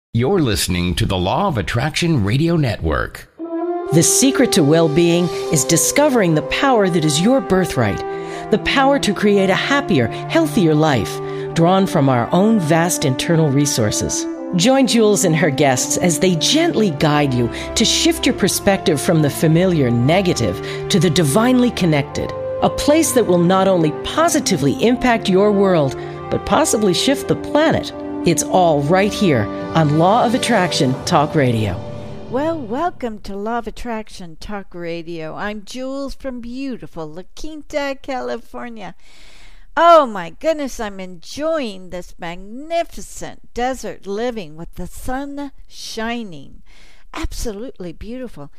You're listening to the Law of Attraction Radio Network. The secret to well-being is discovering the power that is your birthright, the power to create a happier, healthier life, drawn from our own vast internal resources. Join Jules and her guests as they gently guide you to shift your perspective from the familiar negative to the divinely connected, a place that will not only positively impact your world, but possibly shift the planet. It's all right here on Law of Attraction Talk Radio. Well, welcome to Law of Attraction Talk Radio. I'm Jules from beautiful La Quinta, California. Oh my goodness, I'm enjoying this magnificent desert living with the sun shining. Absolutely beautiful.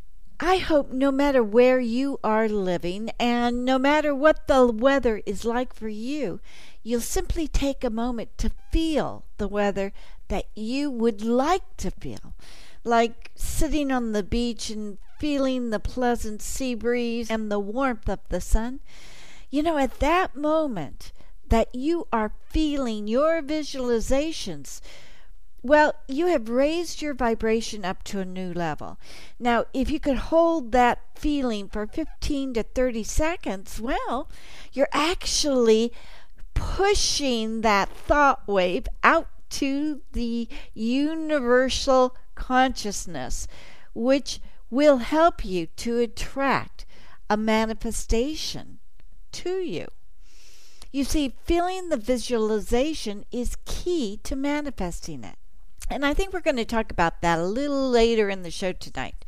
I hope no matter where you are living and no matter what the weather is like for you, you'll simply take a moment to feel the weather that you would like to feel. Like sitting on the beach and feeling the pleasant sea breeze and the warmth of the sun. You know, at that moment that you are feeling your visualizations, well, you have raised your vibration up to a new level. Now, if you could hold that feeling for 15 to 30 seconds, well, you're actually pushing that thought wave out to the universal consciousness, which will help you to attract a manifestation to you. You see, feeling the visualization is key to manifesting it. And I think we're going to talk about that a little later in the show tonight.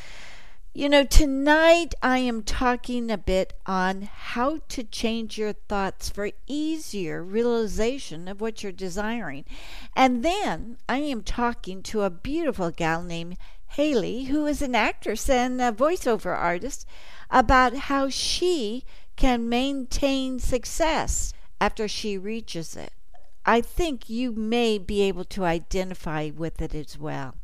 You know, tonight I am talking a bit on how to change your thoughts for easier realization of what you're desiring. And then I am talking to a beautiful gal named Haley, who is an actress and a voiceover artist, about how she can maintain success after she reaches it. I think you may be able to identify with it as well.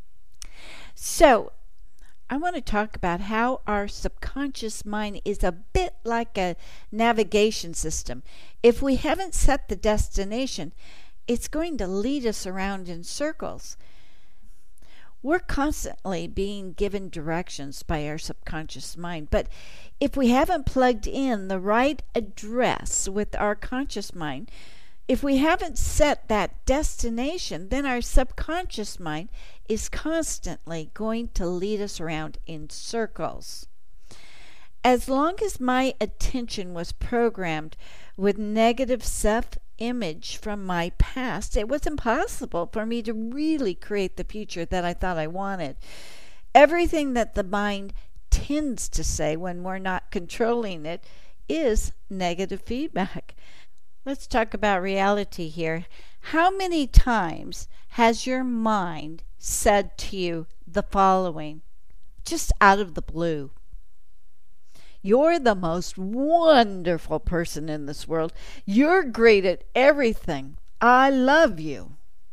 So, I want to talk about how our subconscious mind is a bit like a navigation system. If we haven't set the destination, it's going to lead us around in circles. We're constantly being given directions by our subconscious mind, but if we haven't plugged in the right address with our conscious mind, if we haven't set that destination, then our subconscious mind is constantly going to lead us around in circles. As long as my attention was programmed with negative self-image from my past, it was impossible for me to really create the future that I thought I wanted. Everything that the mind tends to say when we're not controlling it is negative feedback. Let's talk about reality here. How many times has your mind said to you the following, just out of the blue? You're the most wonderful person in this world. You're great at everything. I love you.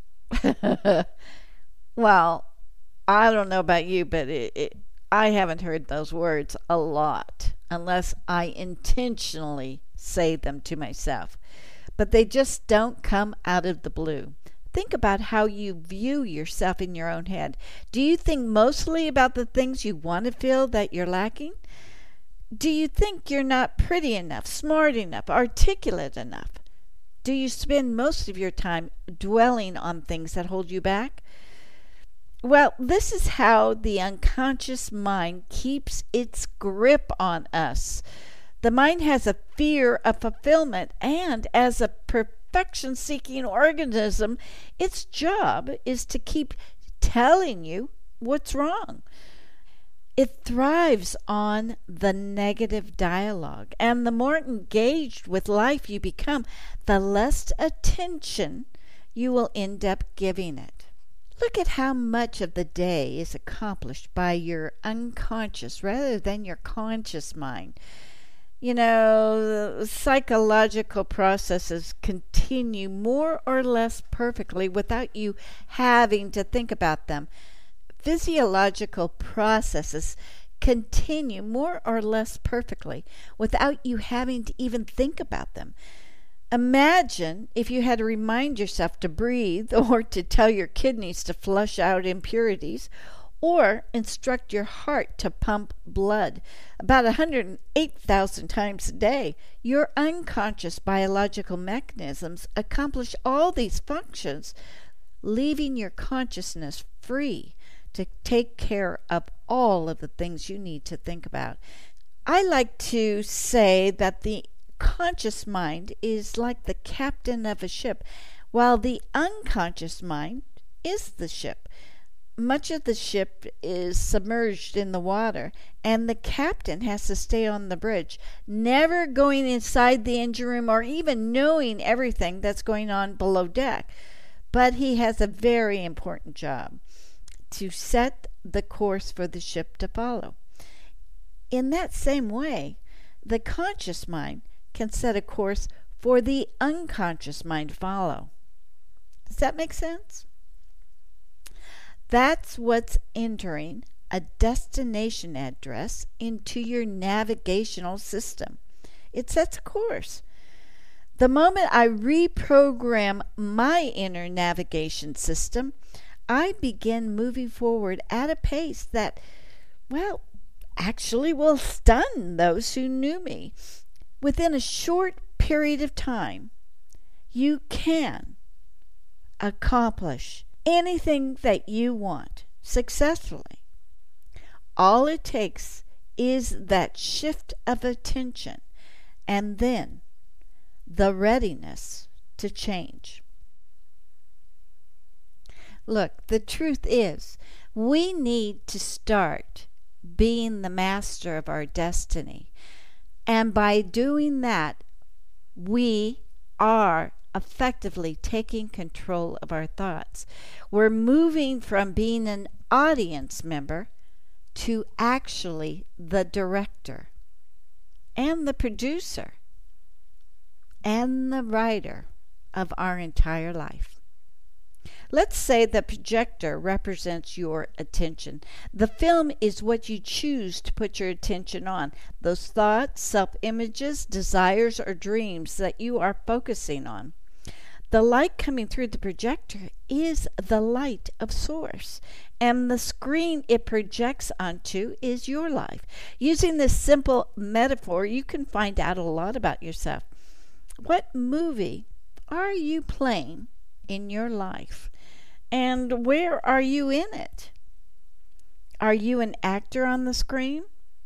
Well, I don't know about you, but I haven't heard those words a lot unless I intentionally say them to myself. But they just don't come out of the blue. Think about how you view yourself in your own head. Do you think mostly about the things you want to feel that you're lacking? Do you think you're not pretty enough, smart enough, articulate enough? Do you spend most of your time dwelling on things that hold you back? Well, this is how the unconscious mind keeps its grip on us. The mind has a fear of fulfillment, and as a perfection-seeking organism, its job is to keep telling you what's wrong. It thrives on the negative dialogue, and the more engaged with life you become, the less attention you will end up giving it. Look at how much of the day is accomplished by your unconscious rather than your conscious mind. You know, psychological processes continue more or less perfectly without you having to think about them. Physiological processes continue more or less perfectly without you having to even think about them. Imagine if you had to remind yourself to breathe, or to tell your kidneys to flush out impurities, or instruct your heart to pump blood about 108,000 times a day. Your unconscious biological mechanisms accomplish all these functions, leaving your consciousness free to take care of all of the things you need to think about. I like to say that the conscious mind is like the captain of a ship, while the unconscious mind is the ship. Much of the ship is submerged in the water, and the captain has to stay on the bridge, never going inside the engine room or even knowing everything that's going on below deck. But he has a very important job: to set the course for the ship to follow. In that same way, the conscious mind can set a course for the unconscious mind to follow. Does that make sense? That's what's entering a destination address into your navigational system. It sets a course. The moment I reprogram my inner navigation system, I begin moving forward at a pace that, well, actually will stun those who knew me. Within a short period of time, you can accomplish anything that you want successfully. All it takes is that shift of attention, and then the readiness to change. Look, the truth is, we need to start being the master of our destiny. And by doing that, we are effectively taking control of our thoughts. We're moving from being an audience member to actually the director and the producer and the writer of our entire life. Let's say the projector represents your attention. The film is what you choose to put your attention on. Those thoughts, self-images, desires, or dreams that you are focusing on. The light coming through the projector is the light of Source, and the screen it projects onto is your life. Using this simple metaphor, you can find out a lot about yourself. What movie are you playing in your life? And where are you in it? Are you an actor on the screen,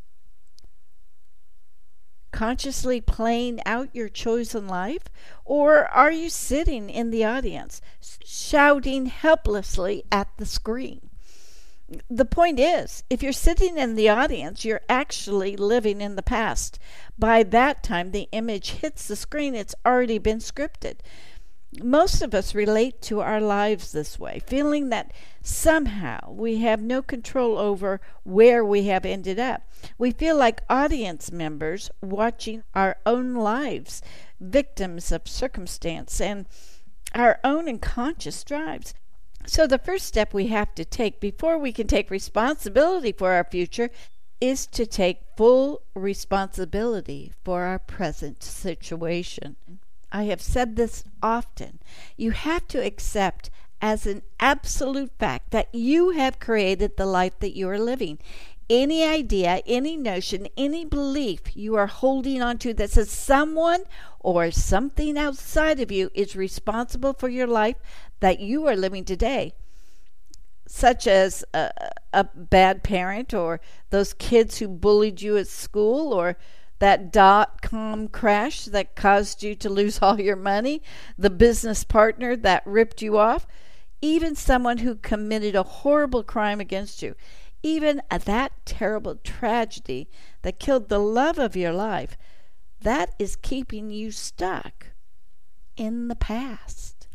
consciously playing out your chosen life? Or are you sitting in the audience, shouting helplessly at the screen? The point is, if you're sitting in the audience, you're actually living in the past. By that time the image hits the screen, it's already been scripted. Most of us relate to our lives this way, feeling that somehow we have no control over where we have ended up. We feel like audience members watching our own lives, victims of circumstance and our own unconscious drives. So the first step we have to take before we can take responsibility for our future is to take full responsibility for our present situation. I have said this often. You have to accept as an absolute fact that you have created the life that you are living. Any idea, any notion, any belief you are holding on to that says someone or something outside of you is responsible for your life that you are living today, such as a bad parent, or those kids who bullied you at school, or that .com crash that caused you to lose all your money, the business partner that ripped you off, even someone who committed a horrible crime against you, even that terrible tragedy that killed the love of your life, that is keeping you stuck in the past.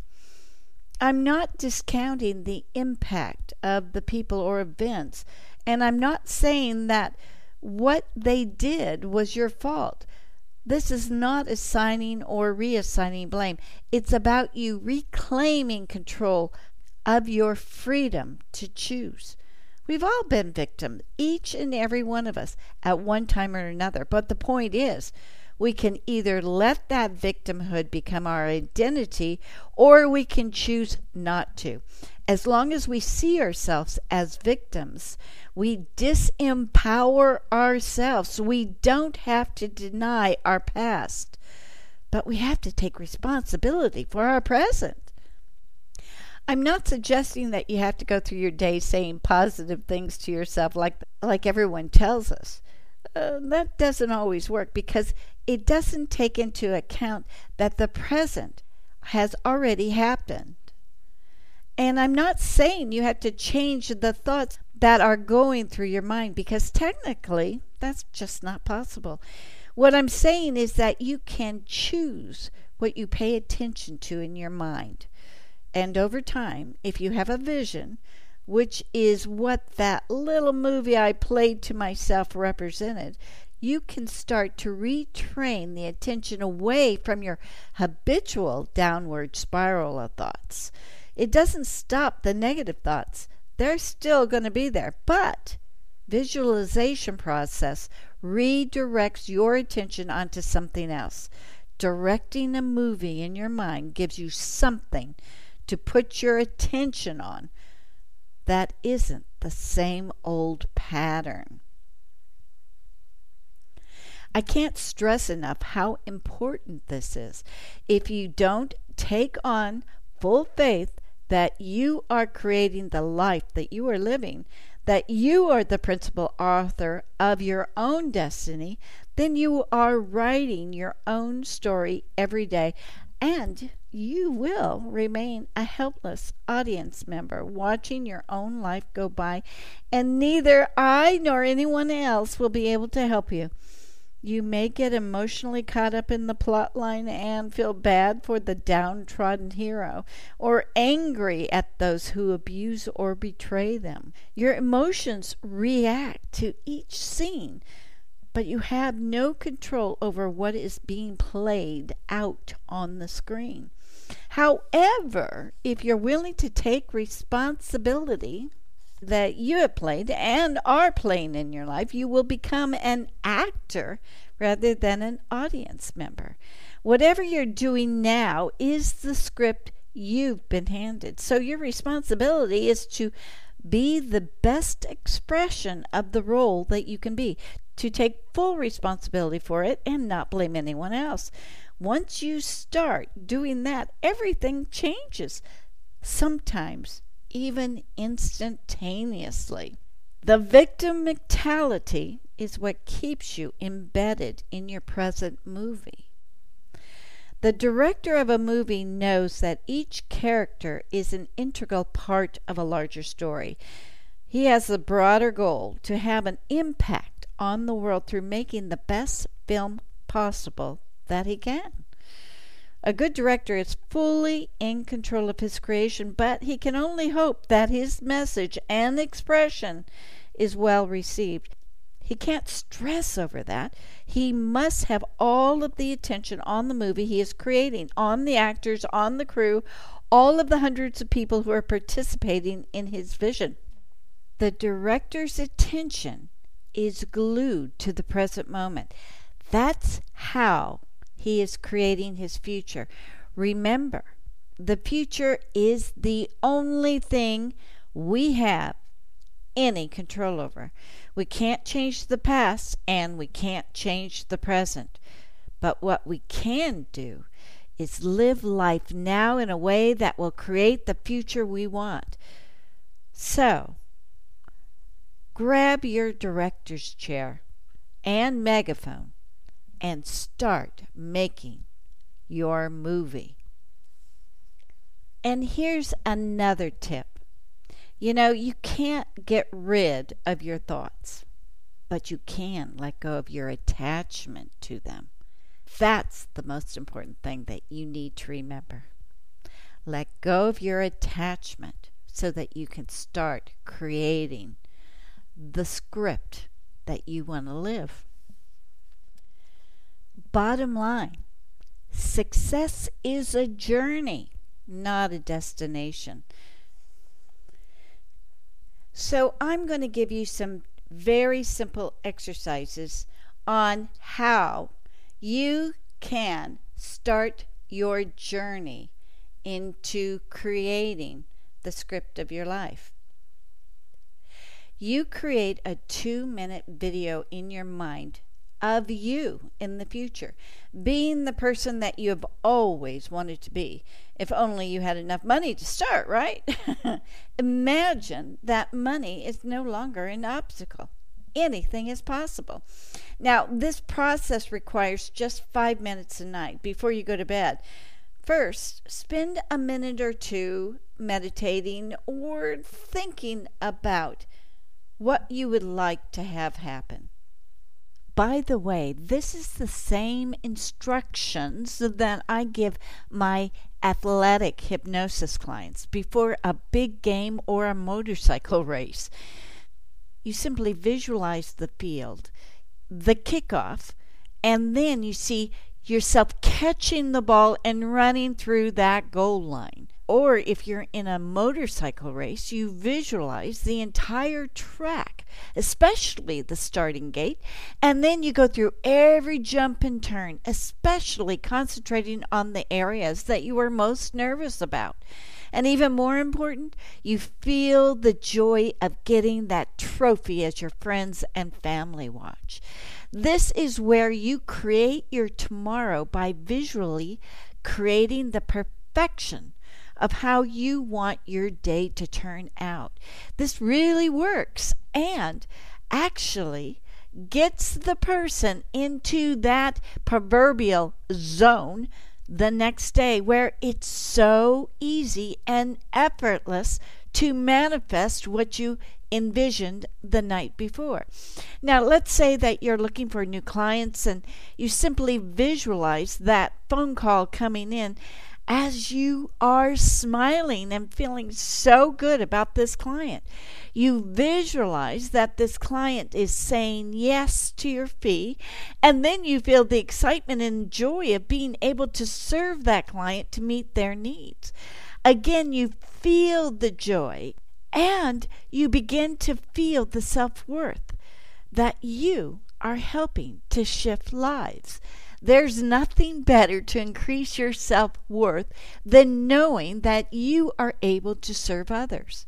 I'm not discounting the impact of the people or events, and I'm not saying that what they did was your fault. This is not assigning or reassigning blame. It's about you reclaiming control of your freedom to choose. We've all been victims, each and every one of us, at one time or another. But the point is, We can either let that victimhood become our identity, or we can choose not to. As long as we see ourselves as victims, we disempower ourselves. We don't have to deny our past, but we have to take responsibility for our present. I'm not suggesting that you have to go through your day saying positive things to yourself like everyone tells us. That doesn't always work because it doesn't take into account that the present has already happened. And I'm not saying you have to change the thoughts that are going through your mind, because technically that's just not possible. What I'm saying is that you can choose what you pay attention to in your mind. And over time, if you have a vision, which is what that little movie I played to myself represented, you can start to retrain the attention away from your habitual downward spiral of thoughts. It doesn't stop the negative thoughts. They're still going to be there, but visualization process redirects your attention onto something else. Directing a movie in your mind gives you something to put your attention on that isn't the same old pattern. I can't stress enough how important this is. If you don't take on full faith that you are creating the life that you are living, that you are the principal author of your own destiny, then you are writing your own story every day, and you will remain a helpless audience member watching your own life go by, and neither I nor anyone else will be able to help you. You may get emotionally caught up in the plot line and feel bad for the downtrodden hero, or angry at those who abuse or betray them. Your emotions react to each scene, but you have no control over what is being played out on the screen. However, if you're willing to take responsibility that you have played and are playing in your life, you will become an actor rather than an audience member. Whatever you're doing now is the script you've been handed. So your responsibility is to be the best expression of the role that you can be, to take full responsibility for it and not blame anyone else. Once you start doing that, everything changes, sometimes even instantaneously. The victim mentality is what keeps you embedded in your present movie. The director of a movie knows that each character is an integral part of a larger story. He has the broader goal to have an impact on the world through making the best film possible that he can. A good director is fully in control of his creation, but he can only hope that his message and expression is well received. He can't stress over that. He must have all of the attention on the movie he is creating, on the actors, on the crew, all of the hundreds of people who are participating in his vision. The director's attention is glued to the present moment. That's how he is creating his future. Remember, the future is the only thing we have any control over. We can't change the past and we can't change the present. But what we can do is live life now in a way that will create the future we want. So, grab your director's chair and megaphone and start making your movie. And here's another tip. You can't get rid of your thoughts, but you can let go of your attachment to them. That's the most important thing that you need to remember. Let go of your attachment so that you can start creating the script that you want to live. Bottom line, success is a journey, not a destination. So I'm going to give you some very simple exercises on how you can start your journey into creating the script of your life. You create a 2-minute video in your mind of you in the future, being the person that you have always wanted to be, if only you had enough money to start, right? Imagine that money is no longer an obstacle. Anything is possible. Now, this process requires just 5 minutes a night before you go to bed. First, spend a minute or two meditating or thinking about what you would like to have happen. By the way, this is the same instructions that I give my athletic hypnosis clients before a big game or a motorcycle race. You simply visualize the field, the kickoff, and then you see yourself catching the ball and running through that goal line. Or if you're in a motorcycle race, you visualize the entire track, especially the starting gate, and then you go through every jump and turn, especially concentrating on the areas that you are most nervous about. And even more important, you feel the joy of getting that trophy as your friends and family watch. This is where you create your tomorrow by visually creating the perfection of how you want your day to turn out. This really works and actually gets the person into that proverbial zone the next day where it's so easy and effortless to manifest what you envisioned the night before. Now, let's say that you're looking for new clients and you simply visualize that phone call coming in as you are smiling and feeling so good about this client. You visualize that this client is saying yes to your fee, and then you feel the excitement and joy of being able to serve that client to meet their needs. Again, you feel the joy, and you begin to feel the self-worth that you are helping to shift lives. There's nothing better to increase your self-worth than knowing that you are able to serve others.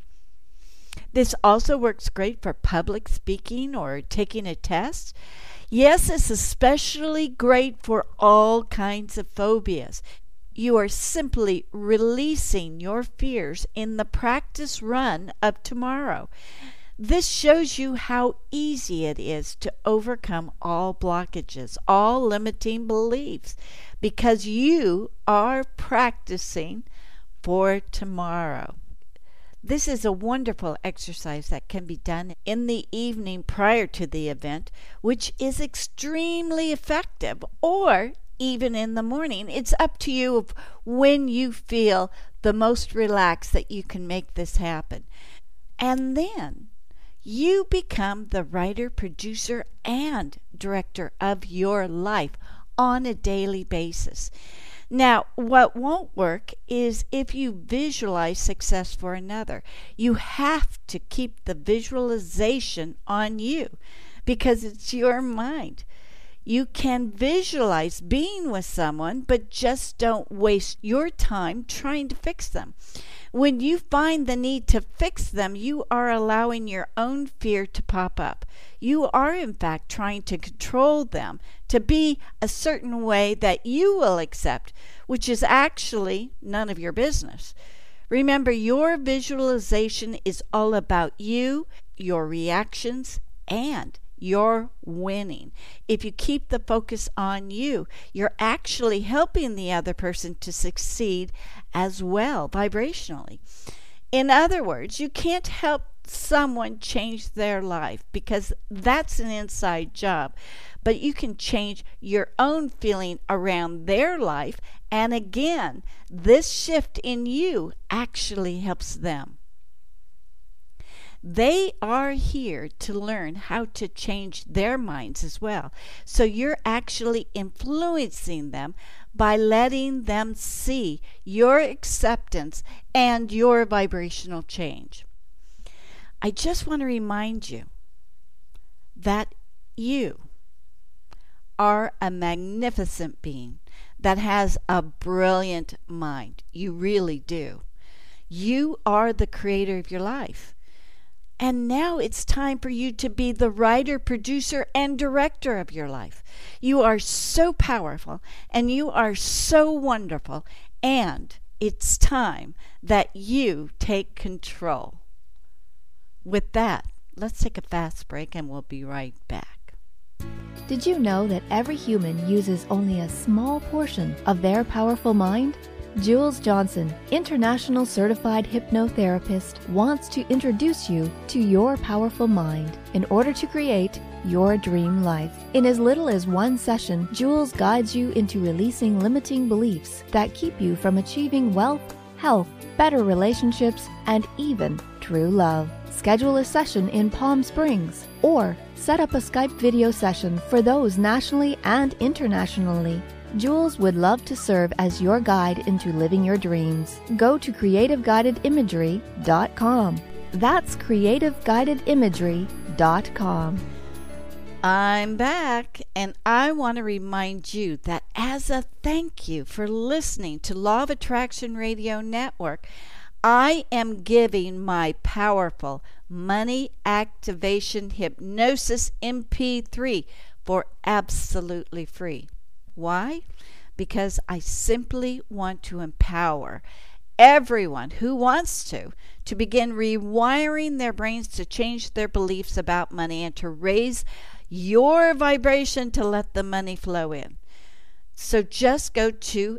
This also works great for public speaking or taking a test. Yes, it's especially great for all kinds of phobias. You are simply releasing your fears in the practice run of tomorrow. This shows you how easy it is to overcome all blockages, all limiting beliefs, because you are practicing for tomorrow. This is a wonderful exercise that can be done in the evening prior to the event, which is extremely effective, or even in the morning. It's up to you of when you feel the most relaxed that you can make this happen. And then you become the writer, producer, and director of your life on a daily basis. Now, what won't work is if you visualize success for another. You have to keep the visualization on you because it's your mind. You can visualize being with someone, but just don't waste your time trying to fix them. When you find the need to fix them, you are allowing your own fear to pop up. You are, in fact, trying to control them to be a certain way that you will accept, which is actually none of your business. Remember, your visualization is all about you, your reactions, and you're winning. If you keep the focus on you, you're actually helping the other person to succeed as well vibrationally. In other words, you can't help someone change their life because that's an inside job, but you can change your own feeling around their life, and again, this shift in you actually helps them. They are here to learn how to change their minds as well. So you're actually influencing them by letting them see your acceptance and your vibrational change. I just want to remind you that you are a magnificent being that has a brilliant mind. You really do. You are the creator of your life. And now it's time for you to be the writer, producer, and director of your life. You are so powerful and you are so wonderful. And it's time that you take control. With that, let's take a fast break and we'll be right back. Did you know that every human uses only a small portion of their powerful mind? Jules Johnson, international certified hypnotherapist, wants to introduce you to your powerful mind in order to create your dream life. In as little as one session, Jules guides you into releasing limiting beliefs that keep you from achieving wealth, health, better relationships, and even true love. Schedule a session in Palm Springs or set up a Skype video session for those nationally and internationally. Jules would love to serve as your guide into living your dreams. Go to creativeguidedimagery.com. That's creativeguidedimagery.com. I'm back, and I want to remind you that as a thank you for listening to Law of Attraction Radio Network, I am giving my powerful Money Activation Hypnosis MP3 for absolutely free. Why? Because I simply want to empower everyone who wants to begin rewiring their brains to change their beliefs about money and to raise your vibration to let the money flow in. So just go to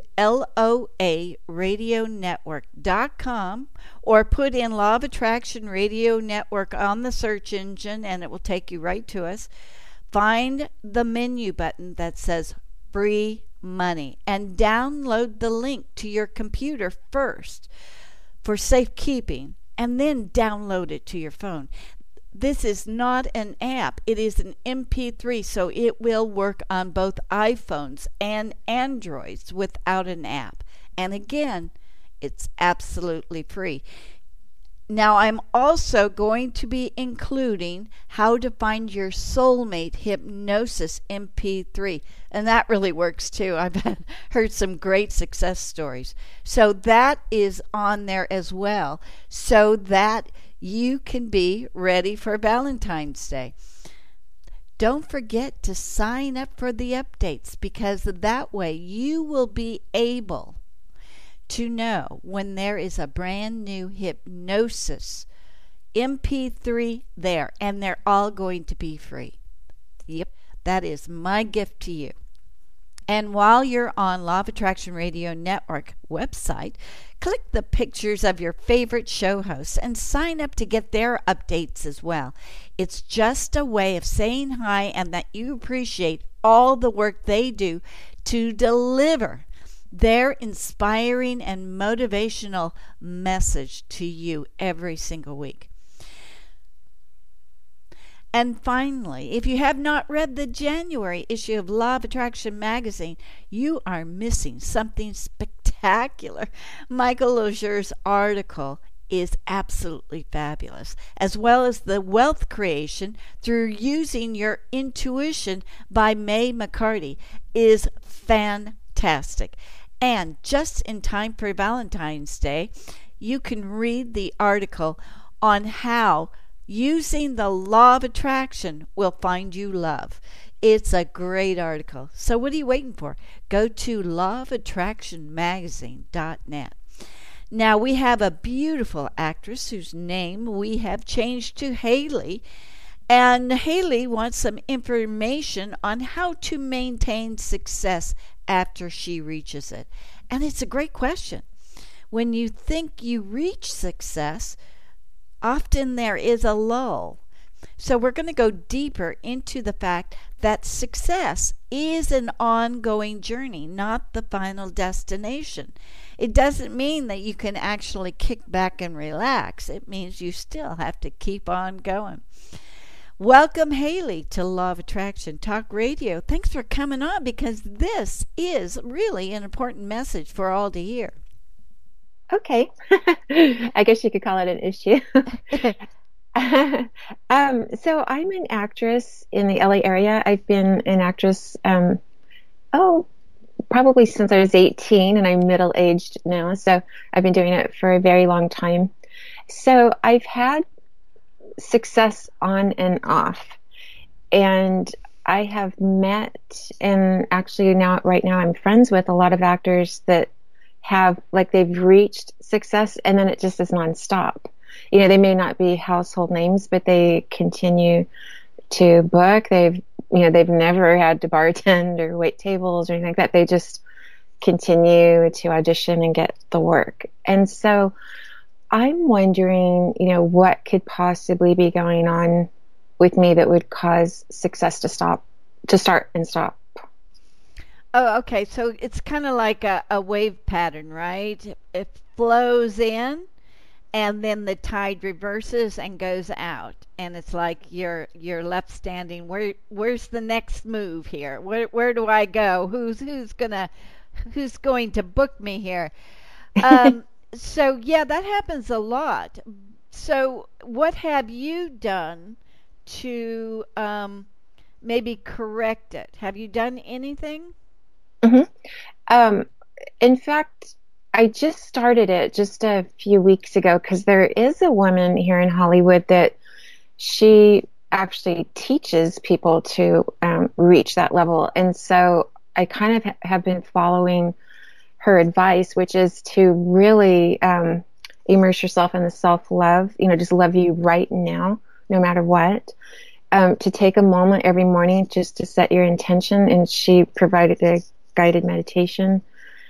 LOARadionetwork.com or put in Law of Attraction Radio Network on the search engine and it will take you right to us. Find the menu button that says Free Money and download the link to your computer first for safekeeping and then download it to your phone. This is not an app. It is an MP3, so it will work on both iPhones and Androids without an app. And again, it's absolutely free. Now, I'm also going to be including How to Find Your Soulmate Hypnosis MP3. And that really works too. I've heard some great success stories. So that is on there as well, so that you can be ready for Valentine's Day. Don't forget to sign up for the updates, because that way you will be able to know when there is a brand new hypnosis MP3 there, and they're all going to be free. Yep, that is my gift to you. And while you're on Law of Attraction Radio Network website, click the pictures of your favorite show hosts and sign up to get their updates as well. It's just a way of saying hi and that you appreciate all the work they do to deliver their inspiring and motivational message to you every single week. And finally, if you have not read the January issue of Law of Attraction magazine, you are missing something spectacular. Michael Lozier's article is absolutely fabulous, as well as the wealth creation through using your intuition by May McCarty is fantastic. And just in time for Valentine's Day, you can read the article on how using the law of attraction will find you love. It's a great article. So what are you waiting for? Go to lawofattractionmagazine.net. Now we have a beautiful actress whose name we have changed to Haley. And Haley wants some information on how to maintain success after she reaches it. And it's a great question. When you think you reach success, often there is a lull. So we're going to go deeper into the fact that success is an ongoing journey, not the final destination. It doesn't mean that you can actually kick back and relax. It means you still have to keep on going. Welcome, Haley, to Law of Attraction Talk Radio. Thanks for coming on, because this is really an important message for all to hear. Okay. I guess you could call it an issue. So I'm an actress in the LA area. I've been an actress, oh, probably since I was 18, and I'm middle-aged now. So I've been doing it for a very long time. So I've had success on and off. And I have met, and actually right now I'm friends with a lot of actors that have, like, they've reached success and then it just is nonstop. They may not be household names, but they continue to book. They've never had to bartend or wait tables or anything like that. They just continue to audition and get the work. And so I'm wondering, what could possibly be going on with me that would cause success to start and stop. Oh, okay. So it's kind of like a wave pattern, right? It flows in, and then the tide reverses and goes out, and it's like you're left standing. Where's the next move here? Where do I go? Who's going to book me here? So yeah, that happens a lot. So what have you done to maybe correct it? Have you done anything? hmm In fact, I just started it just a few weeks ago because there is a woman here in Hollywood that she actually teaches people to reach that level. And so I kind of have been following her advice, which is to really immerse yourself in the self-love, just love you right now, no matter what. To take a moment every morning just to set your intention, and she provided a guided meditation.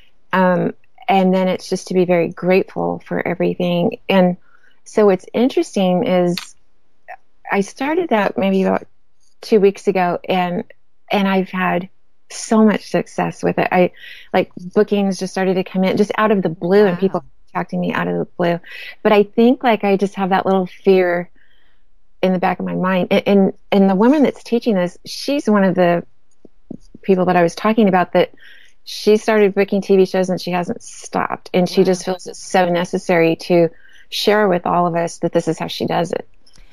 And then it's just to be very grateful for everything. And so what's interesting is I started that maybe about 2 weeks ago, and I've had so much success with it. Like bookings just started to come in just out of the blue. Wow. And people contacting me out of the blue. But I think like I just have that little fear in the back of my mind. And the woman that's teaching this, she's one of the people that I was talking about that she started booking TV shows and she hasn't stopped. And she just feels it's so necessary to share with all of us that this is how she does it.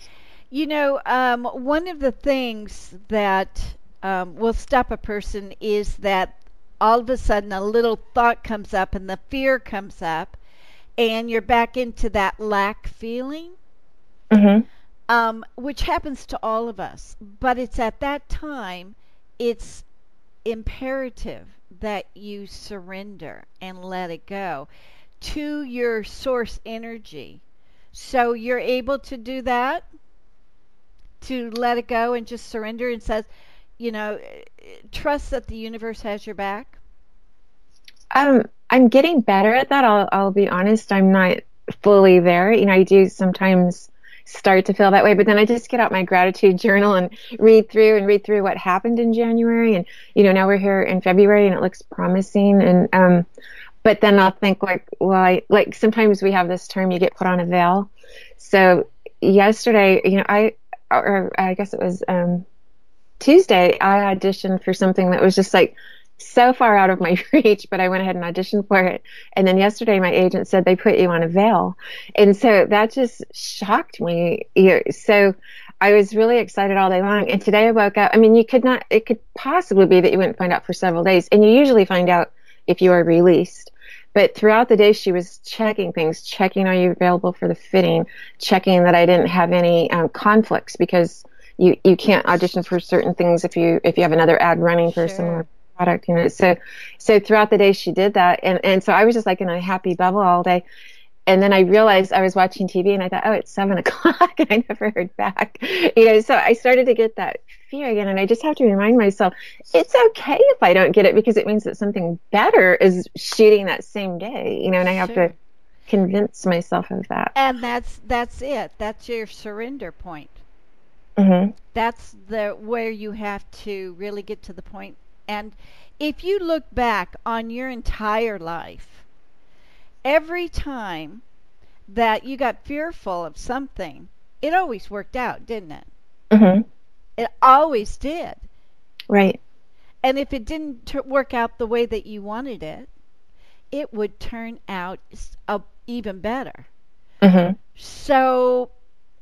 One of the things that will stop a person is that all of a sudden a little thought comes up and the fear comes up and you're back into that lack feeling, which happens to all of us. But it's at that time, it's imperative that you surrender and let it go to your source energy. So you're able to do that, to let it go and just surrender and says, trust that the universe has your back. I'm getting better at that. I'll be honest. I'm not fully there. I do sometimes start to feel that way, but then I just get out my gratitude journal and read through what happened in January. And, now we're here in February and it looks promising. And, but then I'll think like sometimes we have this term, you get put on a veil. So yesterday, I guess it was, Tuesday, I auditioned for something that was just like so far out of my reach, but I went ahead and auditioned for it. And then yesterday my agent said they put you on a veil. And so that just shocked me. So I was really excited all day long. And today I woke up, it could possibly be that you wouldn't find out for several days. And you usually find out if you are released. But throughout the day, she was checking things, checking are you available for the fitting, checking that I didn't have any conflicts, because you can't audition for certain things if you have another ad running for a similar product, So throughout the day she did that, and so I was just like in a happy bubble all day. And then I realized I was watching TV and I thought, oh, it's 7:00 and I never heard back. So I started to get that fear again, and I just have to remind myself it's okay if I don't get it, because it means that something better is shooting that same day, and I have to convince myself of that. And that's it. That's your surrender point. That's where you have to really get to the point. And if you look back on your entire life, every time that you got fearful of something, it always worked out, didn't it? It always did. Right. And if it didn't work out the way that you wanted it, it would turn out even better. So,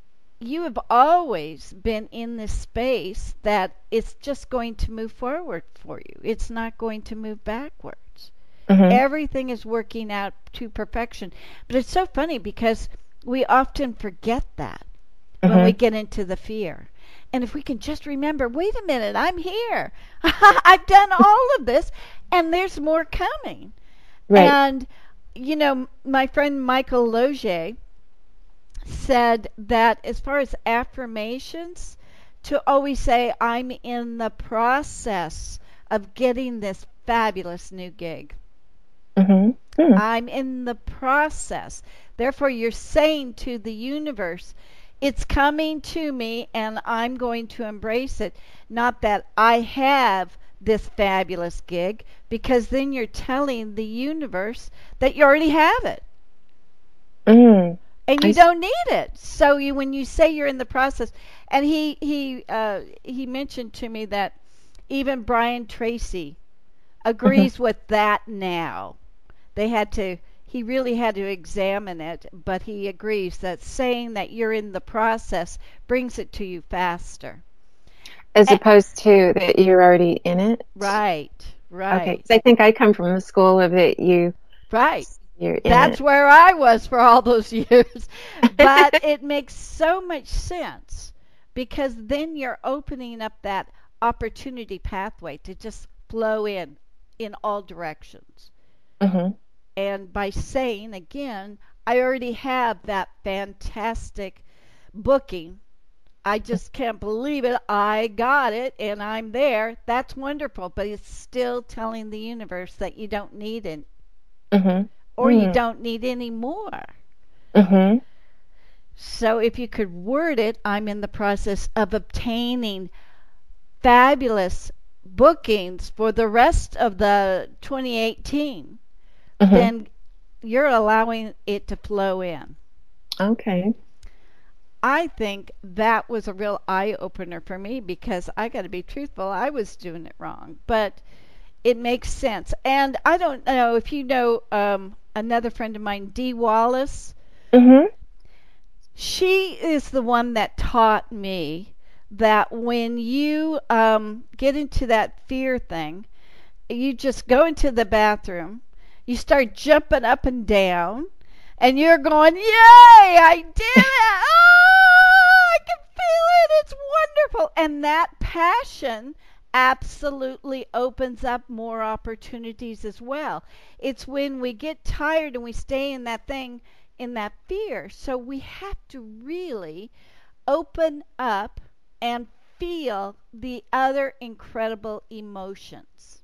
you have always been in this space that it's just going to move forward for you. It's not going to move backwards. Everything is working out to perfection. But it's so funny because we often forget that when we get into the fear. And if we can just remember, wait a minute, I'm here. I've done all of this, and there's more coming. Right. And, you know, my friend Michael Loge said that as far as affirmations, to always say, I'm in the process of getting this fabulous new gig. I'm in the process. Therefore, you're saying to the universe, it's coming to me and I'm going to embrace it. Not that I have this fabulous gig, because then you're telling the universe that you already have it. And you don't need it. So when you say you're in the process, and he mentioned to me that even Brian Tracy agrees with that now. He really had to examine it, but he agrees that saying that you're in the process brings it to you faster. As opposed to that you're already in it? Right. Okay, because I think I come from the school of it, Right. You're in That's it. where I was for all those years. But it makes so much sense, because then you're opening up that opportunity pathway to just flow in all directions. And by saying, again, I already have that fantastic booking. I just can't believe it. I got it and I'm there. That's wonderful. But it's still telling the universe that you don't need it. Or you don't need any more. So if you could word it, I'm in the process of obtaining fabulous bookings for the rest of the 2018. Then you're allowing it to flow in. Okay. I think that was a real eye-opener for me, because I got to be truthful, I was doing it wrong. But it makes sense. And I don't know if you know another friend of mine, Dee Wallace. She is the one that taught me that when you get into that fear thing, you just go into the bathroom, you start jumping up and down, and you're going, yay, I did it! Oh, I can feel it! It's wonderful! And that passion absolutely opens up more opportunities as well. It's when we get tired and we stay in that thing, in that fear. So we have to really open up and feel the other incredible emotions.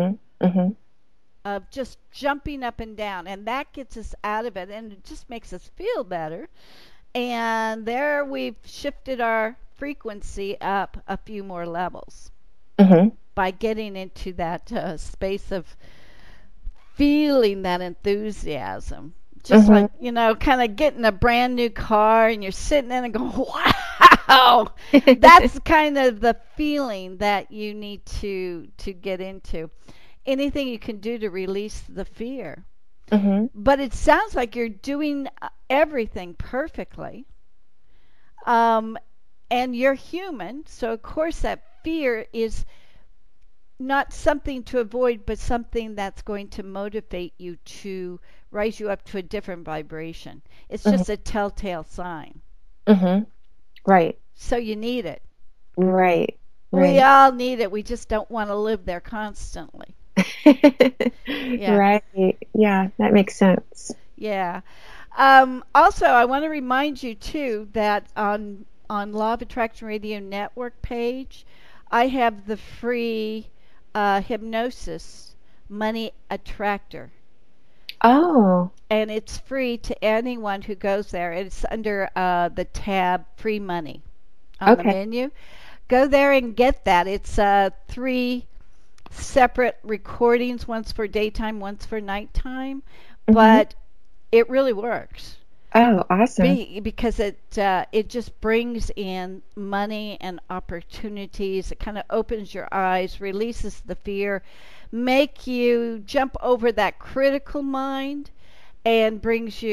Of just jumping up and down, and that gets us out of it, and it just makes us feel better. And there we've shifted our frequency up a few more levels by getting into that space of feeling that enthusiasm. Just like, you know, kind of getting a brand new car and you're sitting in and going, wow! That's kind of the feeling that you need to get into. Anything you can do to release the fear. But it sounds like you're doing everything perfectly. And you're human, so of course that fear is not something to avoid, but something that's going to motivate you to raise you up to a different vibration. It's just a telltale sign. Right. So you need it. Right. We all need it. We just don't want to live there constantly. Right. Yeah, that makes sense. Yeah. Also, I want to remind you too that on Law of Attraction Radio Network page, I have the free hypnosis money attractor. Oh. And it's free to anyone who goes there. It's under the tab Free Money on the menu. Go there and get that. It's 3 separate recordings, once for daytime, once for nighttime, but it really works. Oh, awesome! Because it just brings in money and opportunities. It kind of opens your eyes, releases the fear, make you jump over that critical mind, and brings you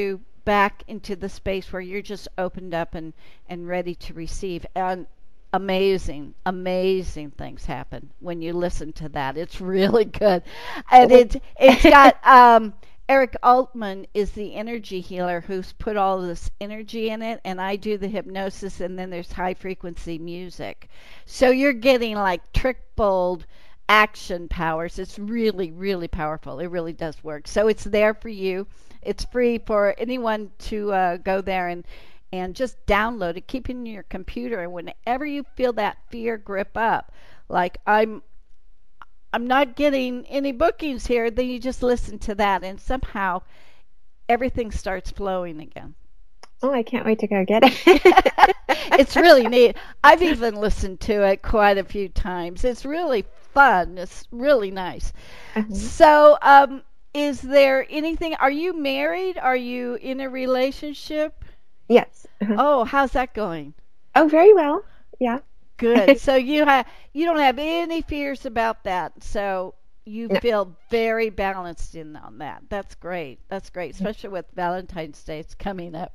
back into the space where you're just opened up and ready to receive. And amazing things happen when you listen to that. It's really good. And it's got Eric Altman is the energy healer who's put all this energy in it, and I do the hypnosis, and then there's high frequency music. So you're getting like triple action powers. It's really, really powerful. It really does work. So it's there for you. It's free for anyone to go there and just download it, keep it in your computer, and whenever you feel that fear grip up, like I'm not getting any bookings here, then you just listen to that, and somehow everything starts flowing again. Oh, I can't wait to go get it. It's really neat. I've even listened to it quite a few times. It's really fun. It's really nice. So, is there anything, are you married? Are you in a relationship? Yes. Oh, how's that going? Oh, very well. Yeah. Good. So you don't have any fears about that. So you feel very balanced in on that. That's great. That's great, especially with Valentine's Day coming up.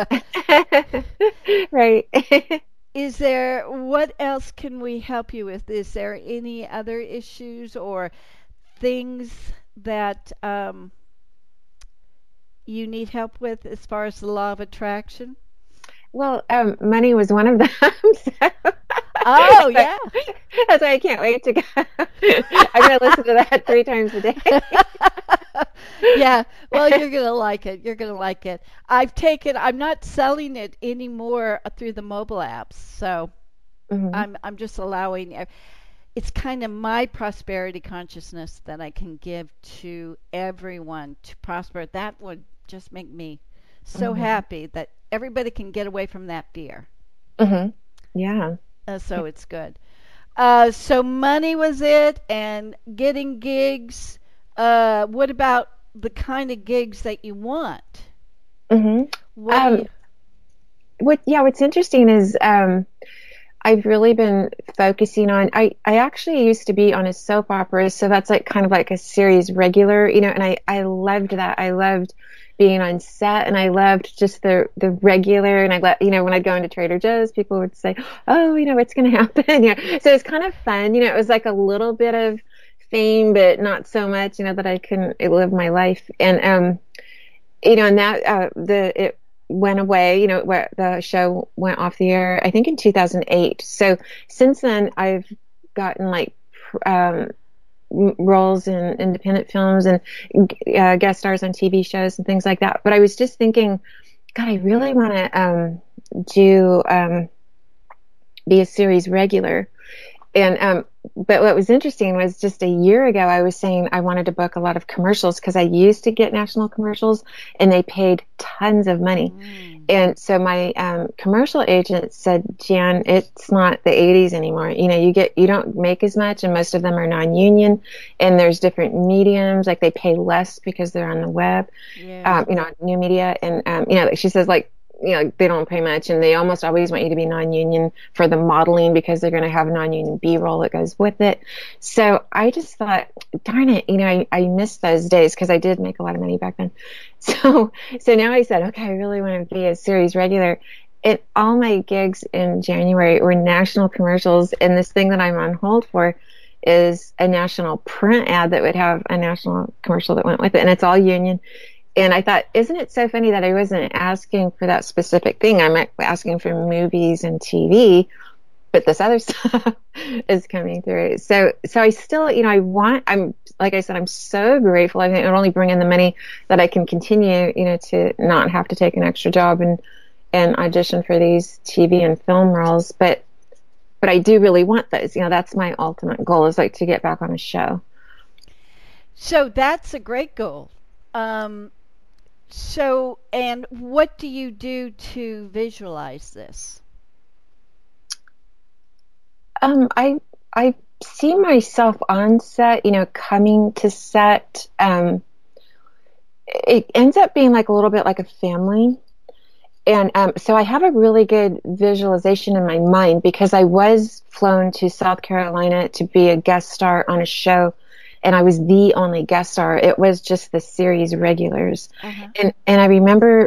Right. What else can we help you with? Is there any other issues or things that you need help with as far as the law of attraction? Well, money was one of them. So. Oh, yeah. That's why I can't wait to go. I'm going to listen to that 3 times a day. Yeah. Well, you're going to like it. You're going to like it. I'm not selling it anymore through the mobile apps. So I'm just allowing, it's kind of my prosperity consciousness that I can give to everyone to prosper. That would just make me so happy that everybody can get away from that fear. Yeah. So it's good. So money was it, and getting gigs. What about the kind of gigs that you want? What's interesting is I've really been focusing on, I actually used to be on a soap opera, so that's like kind of like a series regular, and I loved that. I loved being on set, and I loved just the regular, and I let, when I'd go into Trader Joe's, people would say, oh, what's going to happen? So it's kind of fun. It was like a little bit of fame, but not so much, that I couldn't live my life. And, and that, it went away, where the show went off the air, I think in 2008. So since then I've gotten like, roles in independent films and guest stars on TV shows and things like that. But I was just thinking, God, I really want to be a series regular. And but what was interesting was just a year ago, I was saying I wanted to book a lot of commercials because I used to get national commercials and they paid tons of money. And so my commercial agent said, Jan, it's not the 80s anymore. You don't make as much, and most of them are non-union, and there's different mediums, like they pay less because they're on the web, new media. And, she says, like, they don't pay much, and they almost always want you to be non-union for the modeling because they're going to have a non-union B-roll that goes with it. So I just thought, darn it, I missed those days because I did make a lot of money back then. So now I said, okay, I really want to be a series regular. And all my gigs in January were national commercials, and this thing that I'm on hold for is a national print ad that would have a national commercial that went with it, and it's all union. And I thought, isn't it so funny that I wasn't asking for that specific thing? I'm asking for movies and TV, but this other stuff is coming through. So I still, I'm, like I said, I'm so grateful. I think it would only bring in the money that I can continue, to not have to take an extra job and audition for these TV and film roles. But I do really want those. That's my ultimate goal, is like to get back on a show. So that's a great goal. So, and what do you do to visualize this? I see myself on set, coming to set. It ends up being like a little bit like a family. And so I have a really good visualization in my mind because I was flown to South Carolina to be a guest star on a show, and I was the only guest star. It was just the series regulars. And I remember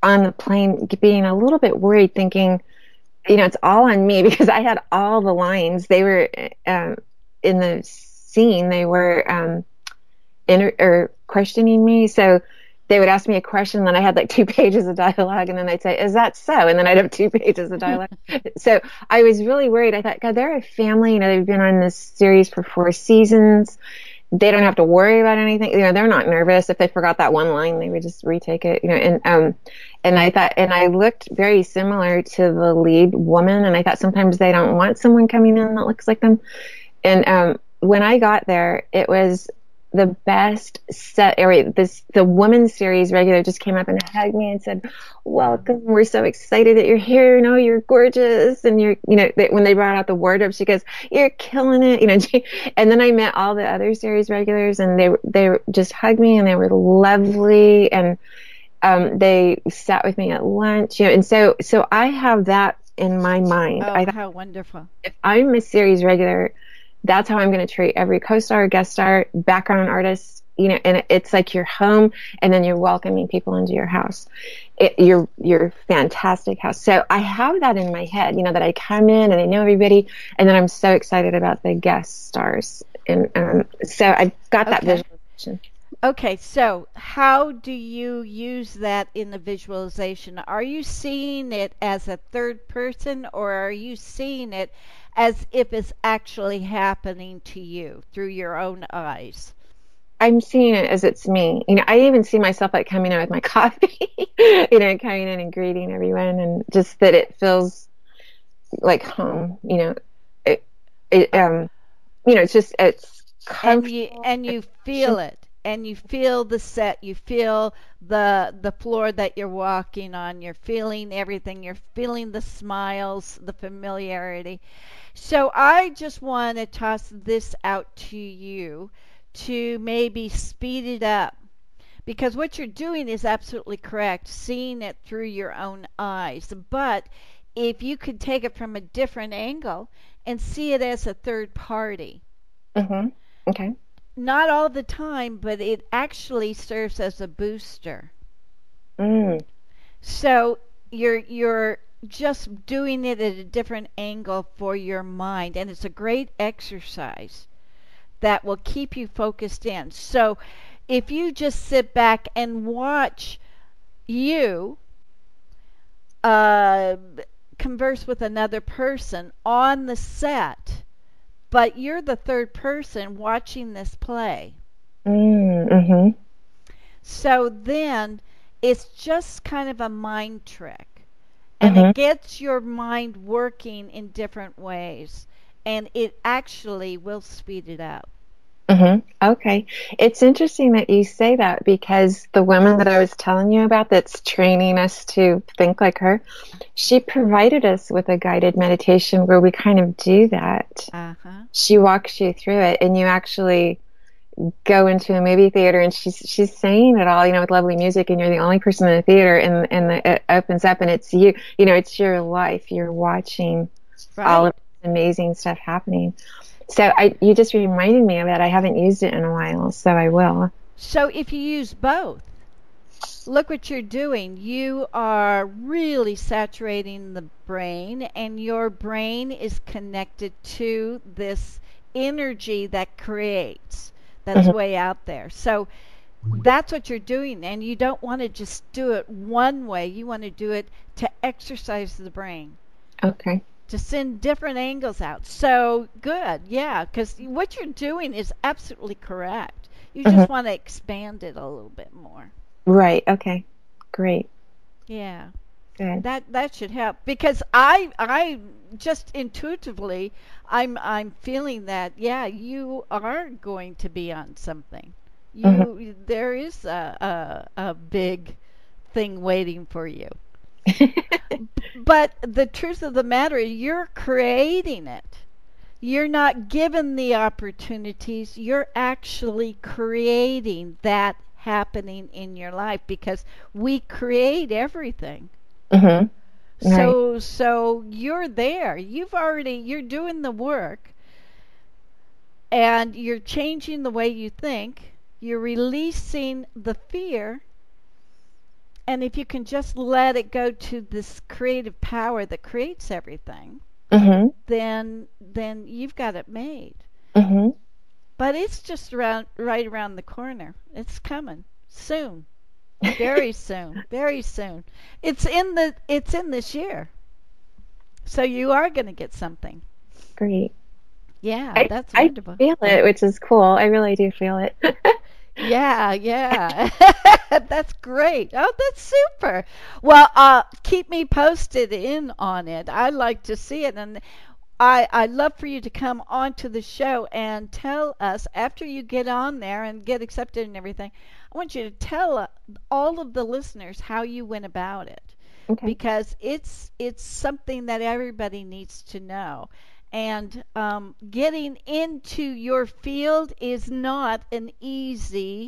on the plane being a little bit worried, thinking, it's all on me because I had all the lines. They were in the scene. They were questioning me. So they would ask me a question, then I had like 2 pages of dialogue, and then they'd say, "Is that so?" And then I'd have 2 pages of dialogue. So I was really worried. I thought, God, they're a family. They've been on this series for 4 seasons. They don't have to worry about anything. They're not nervous. If they forgot that one line, they would just retake it. And I thought, and I looked very similar to the lead woman, and I thought sometimes they don't want someone coming in that looks like them. And when I got there, it was the best set area. The women's series regular just came up and hugged me and said, "Welcome. We're so excited that you're here. You're gorgeous." And when they brought out the wardrobe, she goes, "You're killing it." And then I met all the other series regulars, and they just hugged me, and they were lovely. And they sat with me at lunch, and so I have that in my mind. Oh, how wonderful. If I'm a series regular, that's how I'm going to treat every co-star, guest star, background artist, and it's like your home, and then you're welcoming people into your house, your fantastic house. So I have that in my head, that I come in and I know everybody, and then I'm so excited about the guest stars. And so I've got that visualization. Okay, so how do you use that in the visualization? Are you seeing it as a third person, or are you seeing it as if it's actually happening to you through your own eyes? I'm seeing it as it's me. I even see myself like coming in with my coffee, coming in and greeting everyone, and just that it feels like home. It's comfortable. And you feel it. And you feel the set, you feel the floor that you're walking on, you're feeling everything, you're feeling the smiles, the familiarity. So I just want to toss this out to you to maybe speed it up, because what you're doing is absolutely correct, seeing it through your own eyes. But if you could take it from a different angle and see it as a third party. Mm-hmm. Okay. Not all the time, but it actually serves as a booster. So you're just doing it at a different angle for your mind, and it's a great exercise that will keep you focused in. So if you just sit back and watch you converse with another person on the set, but you're the third person watching this play. Mm-hmm. So then it's just kind of a mind trick. And it gets your mind working in different ways. And it actually will speed it up. Okay. It's interesting that you say that, because the woman that I was telling you about that's training us to think like her, she provided us with a guided meditation where we kind of do that. She walks you through it, and you actually go into a movie theater, and she's saying it all, with lovely music, and you're the only person in the theater, and it opens up, and it's you, it's your life. You're watching all of this amazing stuff happening. So you just reminded me of that. I haven't used it in a while, so I will. So if you use both, look what you're doing. You are really saturating the brain, and your brain is connected to this energy that creates, that's way out there. So that's what you're doing, and you don't want to just do it one way. You want to do it to exercise the brain. Okay. To send different angles out. So good, yeah, because what you're doing is absolutely correct. You just want to expand it a little bit more. Right. Okay. Great. Yeah. Good. That should help, because I just intuitively I'm feeling that you are going to be on something. There is a big thing waiting for you. But the truth of the matter is, you're creating it. You're not given the opportunities. You're actually creating that happening in your life, because we create everything. So you're there. You're doing the work, and you're changing the way you think. You're releasing the fear, And if you can just let it go to this creative power that creates everything, then you've got it made. But it's just right around the corner. It's coming soon. Very soon. Very soon. It's in this year. So you are going to get something. Great. Yeah, that's wonderful. I feel it, which is cool. I really do feel it. Yeah. That's great. Oh, that's super. Well, keep me posted in on it. I like to see it, and I'd love for you to come onto the show and tell us, after you get on there and get accepted and everything, I want you to tell all of the listeners how you went about it. Okay. Because it's something that everybody needs to know. And getting into your field is not an easy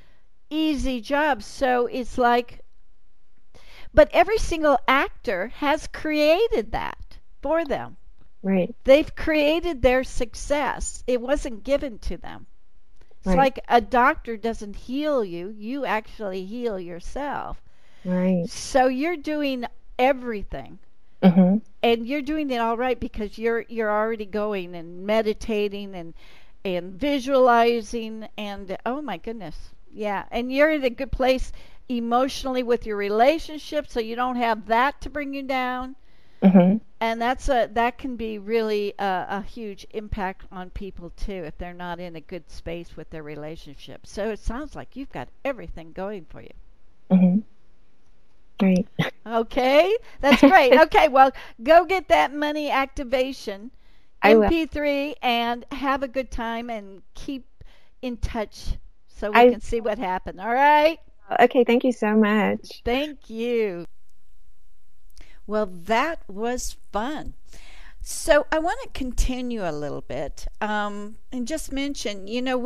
job. So it's like, but every single actor has created that for them. Right. They've created their success. It wasn't given to them. It's Right. like a doctor doesn't heal you. You actually heal yourself. Right. So you're doing everything. And you're doing it all right because you're already going and meditating and visualizing, and oh my goodness. Yeah. And you're in a good place emotionally with your relationship, so you don't have that to bring you down. And that can be really a huge impact on people too if they're not in a good space with their relationship. So it sounds like you've got everything going for you. Right. Okay, that's great. Okay, well, go get that money activation MP3 and have a good time and keep in touch so we can see what happened. All right? Okay, thank you so much. Thank you. Well, that was fun. So I want to continue a little bit and just mention,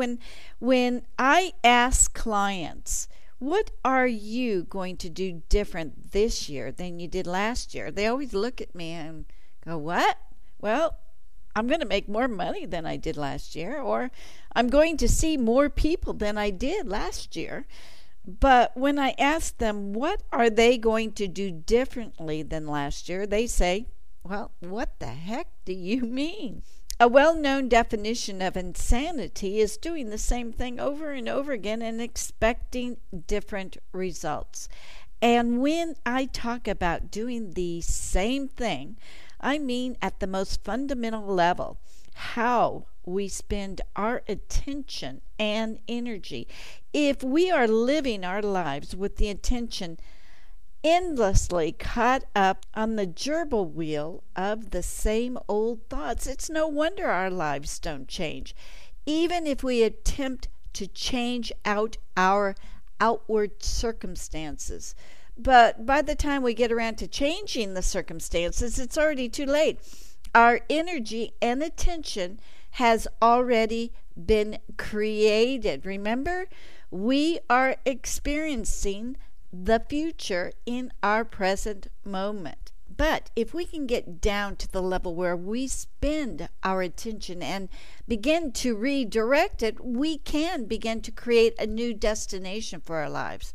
when I ask clients, what are you going to do different this year than you did last year? They always look at me and go, what? Well, I'm going to make more money than I did last year, or I'm going to see more people than I did last year. But when I ask them what are they going to do differently than last year, they say, well, what the heck do you mean? A well-known definition of insanity is doing the same thing over and over again and expecting different results. And when I talk about doing the same thing, I mean at the most fundamental level, how we spend our attention and energy. If we are living our lives with the attention endlessly caught up on the gerbil wheel of the same old thoughts, it's no wonder our lives don't change, even if we attempt to change out our outward circumstances. But by the time we get around to changing the circumstances, it's already too late. Our energy and attention has already been created. Remember, we are experiencing the future in our present moment. But if we can get down to the level where we spend our attention and begin to redirect it, we can begin to create a new destination for our lives.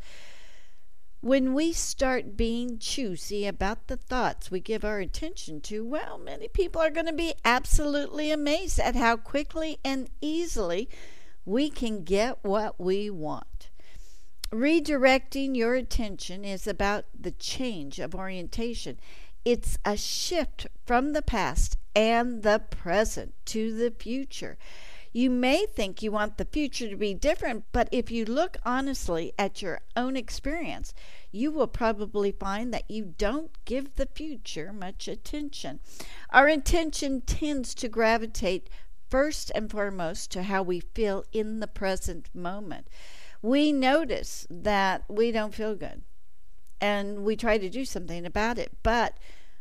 When we start being choosy about the thoughts we give our attention to, well, many people are going to be absolutely amazed at how quickly and easily we can get what we want. Redirecting your attention is about the change of orientation. It's a shift from the past and the present to the future. You may think you want the future to be different, but if you look honestly at your own experience, you will probably find that you don't give the future much attention. Our attention tends to gravitate first and foremost to how we feel in the present moment. We notice that we don't feel good, and we try to do something about it. But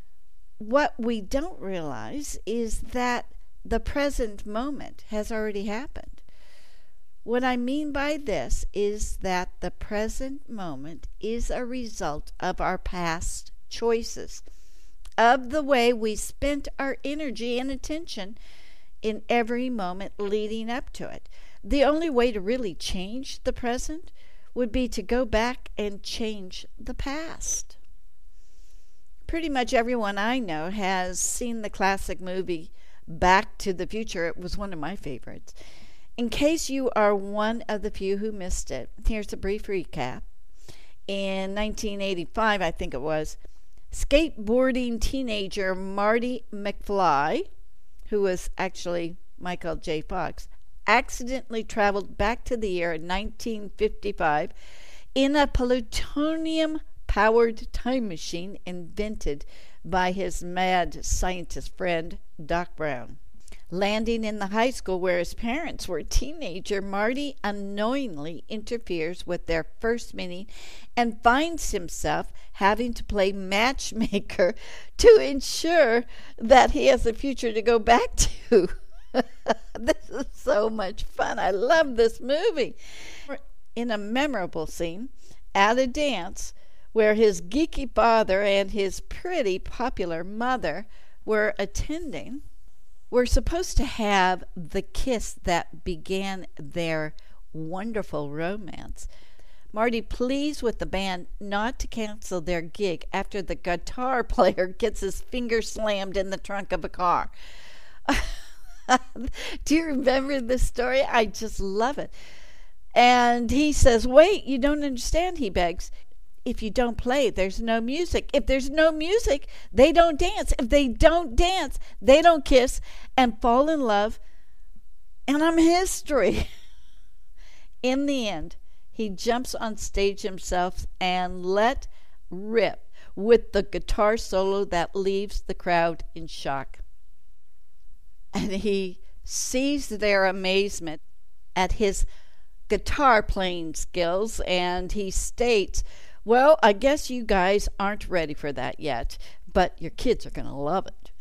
what we don't realize is that the present moment has already happened. What I mean by this is that the present moment is a result of our past choices, of the way we spent our energy and attention in every moment leading up to it. The only way to really change the present would be to go back and change the past. Pretty much everyone I know has seen the classic movie Back to the Future. It was one of my favorites. In case you are one of the few who missed it, here's a brief recap. In 1985, I think it was, skateboarding teenager Marty McFly, who was actually Michael J. Fox, accidentally traveled back to the year 1955 in a plutonium-powered time machine invented by his mad scientist friend, Doc Brown. Landing in the high school where his parents were teenager, Marty unknowingly interferes with their first meeting and finds himself having to play matchmaker to ensure that he has a future to go back to. This is so much fun. I love this movie. In a memorable scene at a dance where his geeky father and his pretty popular mother were attending, we're supposed to have the kiss that began their wonderful romance. Marty pleads with the band not to cancel their gig after the guitar player gets his finger slammed in the trunk of a car. Do you remember this story? I just love it. And he says, "Wait, you don't understand," he begs. "If you don't play, there's no music. If there's no music, they don't dance. If they don't dance, they don't kiss and fall in love. And I'm history." In the end, he jumps on stage himself and let rip with the guitar solo that leaves the crowd in shock. And he sees their amazement at his guitar playing skills, and he states, "Well, I guess you guys aren't ready for that yet, but your kids are going to love it."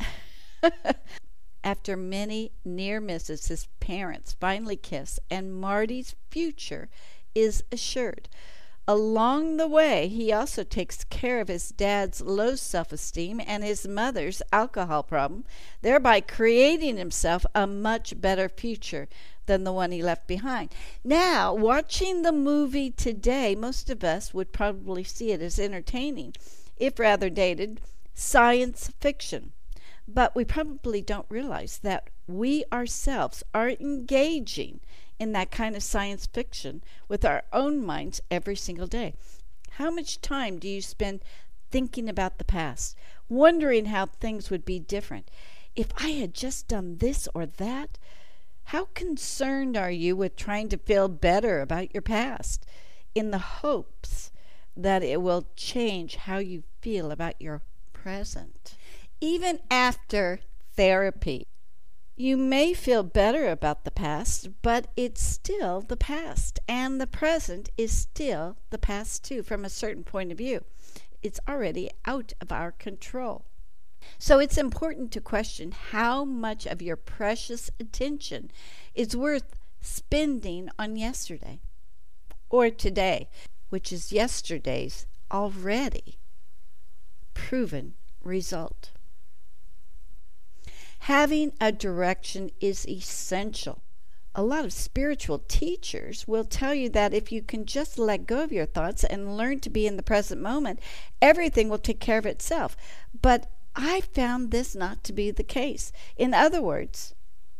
After many near misses, his parents finally kiss, and Marty's future is assured. Along the way, he also takes care of his dad's low self-esteem and his mother's alcohol problem, thereby creating himself a much better future than the one he left behind. Now, watching the movie today, most of us would probably see it as entertaining, if rather dated, science fiction. But we probably don't realize that we ourselves are engaging in that kind of science fiction with our own minds every single day. How much time do you spend thinking about the past, wondering how things would be different? If I had just done this or that? How concerned are you with trying to feel better about your past in the hopes that it will change how you feel about your present? Even after therapy, you may feel better about the past, but it's still the past, and the present is still the past too, from a certain point of view. It's already out of our control. So it's important to question how much of your precious attention is worth spending on yesterday or today, which is yesterday's already proven result. Having a direction is essential. A lot of spiritual teachers will tell you that if you can just let go of your thoughts and learn to be in the present moment, everything will take care of itself. But I found this not to be the case. In other words,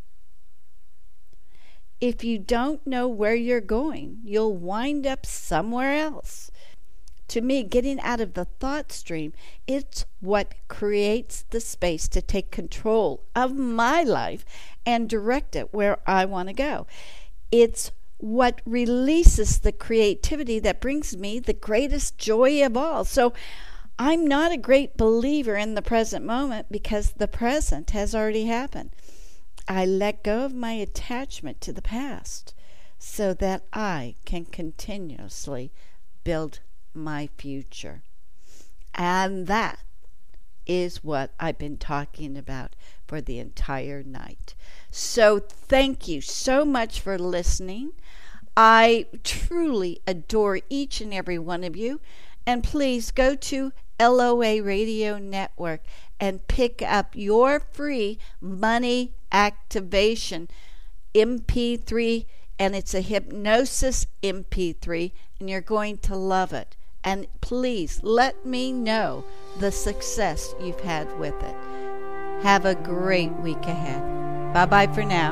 if you don't know where you're going, you'll wind up somewhere else. To me, getting out of the thought stream, it's what creates the space to take control of my life and direct it where I want to go. It's what releases the creativity that brings me the greatest joy of all. So I'm not a great believer in the present moment because the present has already happened. I let go of my attachment to the past so that I can continuously build my future. And that is what I've been talking about for the entire night. So thank you so much for listening. I truly adore each and every one of you. And please go to LOA Radio Network and pick up your free money activation MP3 and it's a hypnosis MP3, and you're going to love it. And please let me know the success you've had with it. Have a great week ahead. Bye-bye for now.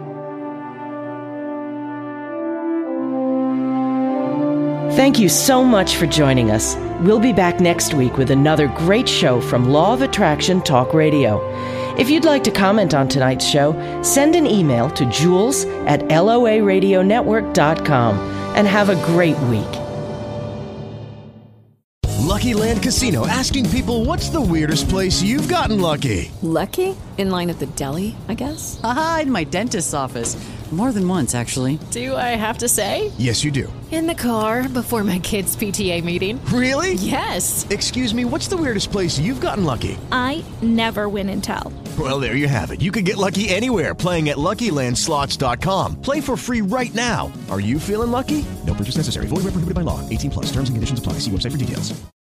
Thank you so much for joining us. We'll be back next week with another great show from Law of Attraction Talk Radio. If you'd like to comment on tonight's show, send an email to jules@loaradionetwork.com and have a great week. Lucky Land Casino, asking people, what's the weirdest place you've gotten lucky? Lucky? In line at the deli, I guess? Aha, in my dentist's office. More than once, actually. Do I have to say? Yes, you do. In the car before my kids' PTA meeting. Really? Yes. Excuse me, what's the weirdest place you've gotten lucky? I never win and tell. Well, there you have it. You can get lucky anywhere, playing at LuckyLandSlots.com. Play for free right now. Are you feeling lucky? No purchase necessary. Void where prohibited by law. 18+. Terms and conditions apply. See website for details.